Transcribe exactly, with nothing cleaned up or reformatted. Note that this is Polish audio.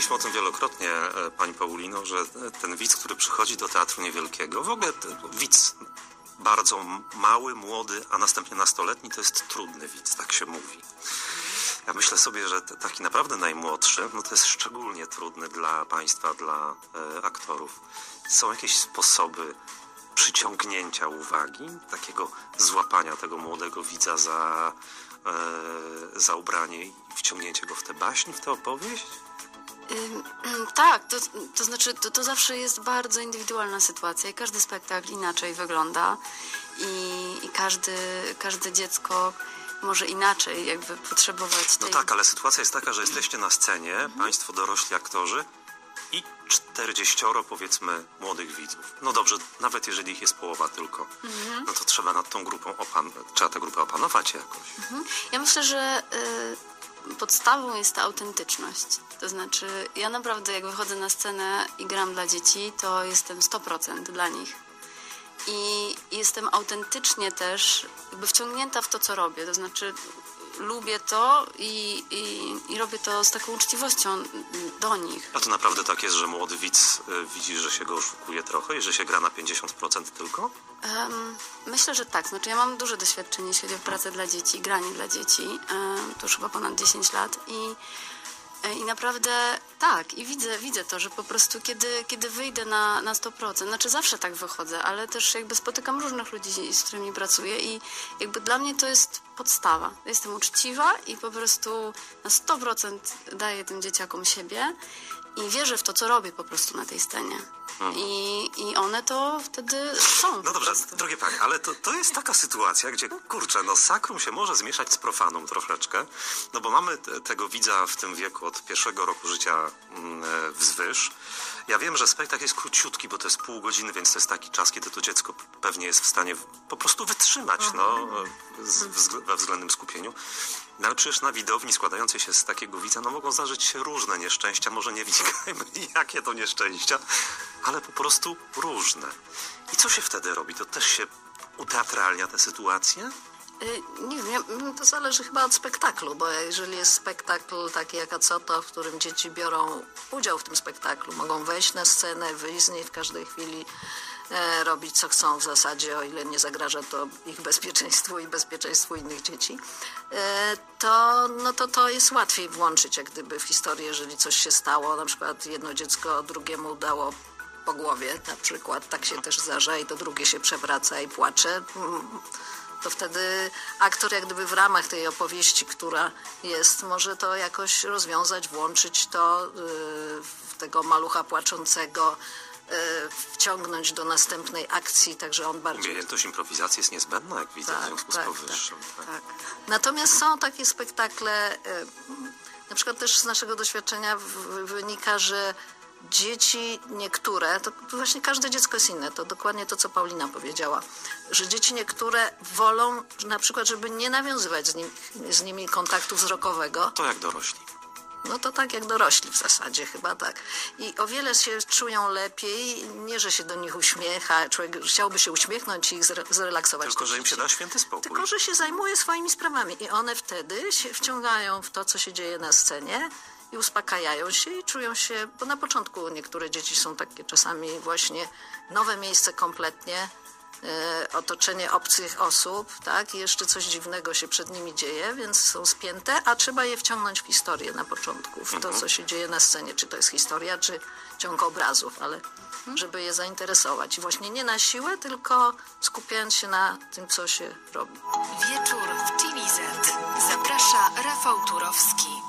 mówiliśmy o tym wielokrotnie, pani Paulino, że ten widz, który przychodzi do teatru niewielkiego, w ogóle widz bardzo mały, młody, a następnie nastoletni, to jest trudny widz, tak się mówi. Ja myślę sobie, że taki naprawdę najmłodszy, no to jest szczególnie trudny dla państwa, dla e, aktorów. Są jakieś sposoby przyciągnięcia uwagi, takiego złapania tego młodego widza za, e, za ubranie i wciągnięcie go w tę baśń, w tę opowieść? Yy, tak, to, to znaczy to, to zawsze jest bardzo indywidualna sytuacja i każdy spektakl inaczej wygląda i, i każdy, każde dziecko może inaczej jakby potrzebować tej... No tak, ale sytuacja jest taka, że jesteście na scenie, mhm. państwo dorośli aktorzy i czterdzieścioro, powiedzmy, młodych widzów. No dobrze, nawet jeżeli ich jest połowa tylko, mhm. no to trzeba nad tą grupą opan- trzeba tę grupę opanować jakoś. Mhm. Ja myślę, że y, podstawą jest ta autentyczność. To znaczy, ja naprawdę jak wychodzę na scenę i gram dla dzieci, to jestem sto procent dla nich. I jestem autentycznie też jakby wciągnięta w to, co robię. To znaczy lubię to i, i, i robię to z taką uczciwością do nich. A to naprawdę tak jest, że młody widz y, widzi, że się go oszukuje trochę i że się gra na pięćdziesiąt procent tylko? Um, myślę, że tak. Znaczy ja mam duże doświadczenie, jeśli chodzi o pracę dla dzieci, granie dla dzieci. Um, to już chyba ponad dziesięć lat i I naprawdę tak, i widzę, widzę to, że po prostu kiedy, kiedy wyjdę na, na sto procent, znaczy zawsze tak wychodzę, ale też jakby spotykam różnych ludzi, z którymi pracuję i jakby dla mnie to jest podstawa. Jestem uczciwa i po prostu na sto procent daję tym dzieciakom siebie i wierzę w to, co robię po prostu na tej scenie. Hmm. I, I one to wtedy są. No dobrze, drogie panie, ale to, to jest taka sytuacja, gdzie kurczę, no sakrum się może zmieszać z profanum troszeczkę, no bo mamy te, tego widza w tym wieku od pierwszego roku życia mm, wzwyż. Ja wiem, że spektakl jest króciutki, bo to jest pół godziny, więc to jest taki czas, kiedy to dziecko pewnie jest w stanie po prostu wytrzymać no, z, wzgl- we względnym skupieniu. No ale przecież na widowni składającej się z takiego widza, no mogą zdarzyć się różne nieszczęścia, może nie wnikajmy, jakie to nieszczęścia, ale po prostu różne. I co się wtedy robi? To też się uteatralnia tę sytuację? Nie wiem, to zależy chyba od spektaklu, bo jeżeli jest spektakl taki jak Acota, w którym dzieci biorą udział w tym spektaklu, mogą wejść na scenę, wyjść z niej w każdej chwili, e, robić co chcą w zasadzie, o ile nie zagraża to ich bezpieczeństwu i bezpieczeństwu innych dzieci, e, to, no to to jest łatwiej włączyć jak gdyby w historię, jeżeli coś się stało, na przykład jedno dziecko drugiemu dało po głowie, na przykład, tak się też zdarza i to drugie się przewraca i płacze, to wtedy aktor jak gdyby w ramach tej opowieści, która jest, może to jakoś rozwiązać, włączyć to w tego malucha płaczącego, wciągnąć do następnej akcji, także on bardziej... Umiejętność improwizacji jest niezbędna, jak widzę, tak, w związku tak, z powyższym. Tak, tak. Natomiast są takie spektakle, na przykład też z naszego doświadczenia wynika, że dzieci niektóre, to właśnie każde dziecko jest inne, to dokładnie to, co Paulina powiedziała, że dzieci niektóre wolą na przykład, żeby nie nawiązywać z, nim, z nimi kontaktu wzrokowego. To jak dorośli. No to tak jak dorośli w zasadzie, chyba tak. I o wiele się czują lepiej, nie, że się do nich uśmiecha, człowiek chciałby się uśmiechnąć i ich zrelaksować. Tylko, że im się da święty spokój. Tylko, że się zajmuje swoimi sprawami i one wtedy się wciągają w to, co się dzieje na scenie, i uspokajają się i czują się, bo na początku niektóre dzieci są takie czasami właśnie nowe miejsce kompletnie, e, otoczenie obcych osób, tak, i jeszcze coś dziwnego się przed nimi dzieje, więc są spięte, a trzeba je wciągnąć w historię na początku, w to, co się dzieje na scenie, czy to jest historia, czy ciąg obrazów, ale żeby je zainteresować. I właśnie nie na siłę, tylko skupiając się na tym, co się robi. Wieczór w Chili Z. Zaprasza Rafał Turowski.